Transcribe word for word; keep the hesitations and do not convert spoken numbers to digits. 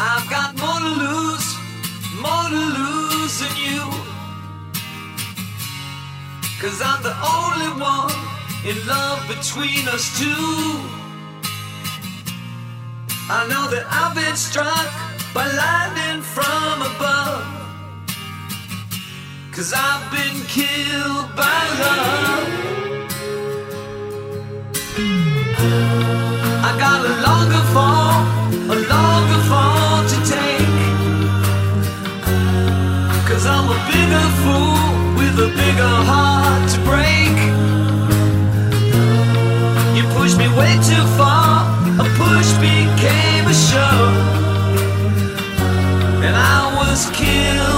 I've got more to lose, more to lose than you. Cause I'm the only one in love between us two. I know that I've been struck by lightning from above. Cause I've been killed by love. I got a longer fall, a longer fall to take. Cause I'm a bigger fool with a bigger heart to break. You pushed me way too far, a push became a shove, and I was killed